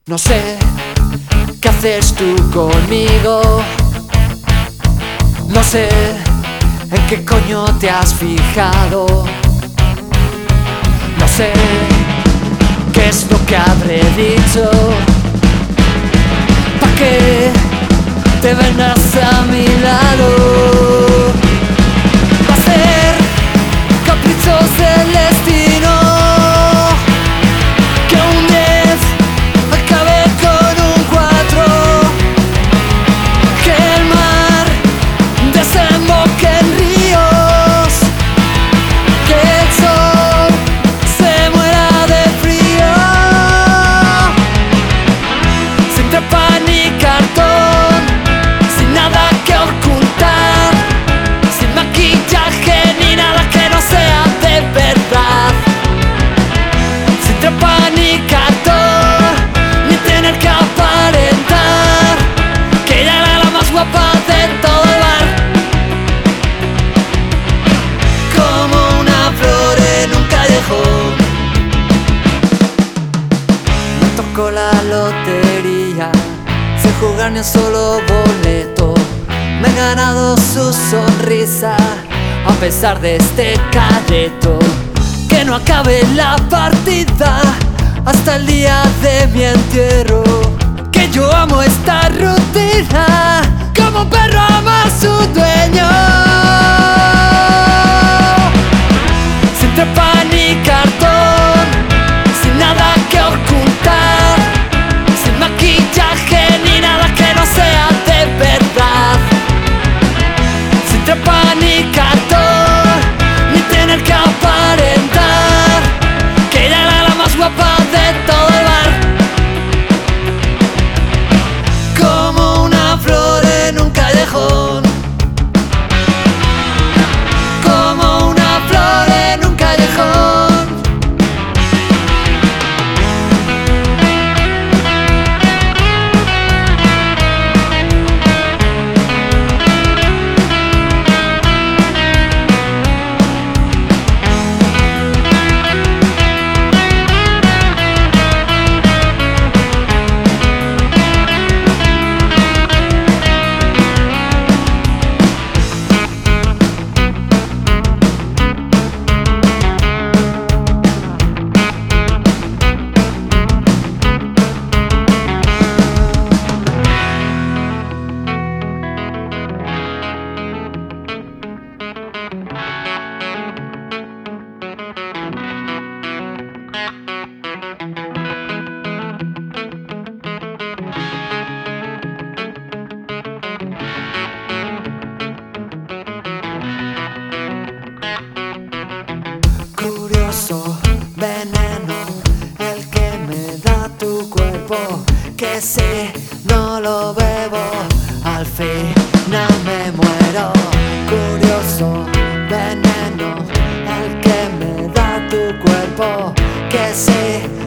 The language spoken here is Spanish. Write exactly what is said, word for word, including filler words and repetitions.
No sé qué haces tú conmigo, no sé en qué coño te has fijado, no sé qué es lo que habré dicho pa' que te vengas a mi lado. Va a ser caprichos del destino que un diez acabe con un cuatro, que el mar desemboque en ríos, que el sol se muera de frío, sin trampa ni cartón, sin nada que ocultar, sin maquillaje ni nada que no sea de verdad, sin trampa ni cartón, ni tener que aparentar que ella era la más guapa de todo el bar. Como una flor en un callejón, me tocó la lotería sin jugar ni un solo boleto. Me he ganado su sonrisa a pesar de este careto. Que no acabe la partida hasta el día de mi entierro. Que yo amo esta rutina como un perro ama a su dueño. Sin trampa ni cartón, sin nada que ocultar, sin maquillaje ni nada que no sea de verdad, sin trampa ni cartón, ni tener que aparentar que ella era la más guapa de todo el bar. Como una flor en un callejón, como una flor en un callejón. Curioso veneno el que me da tu cuerpo, que si no lo bebo al final me muero. Curioso veneno el que me da tu cuerpo, que si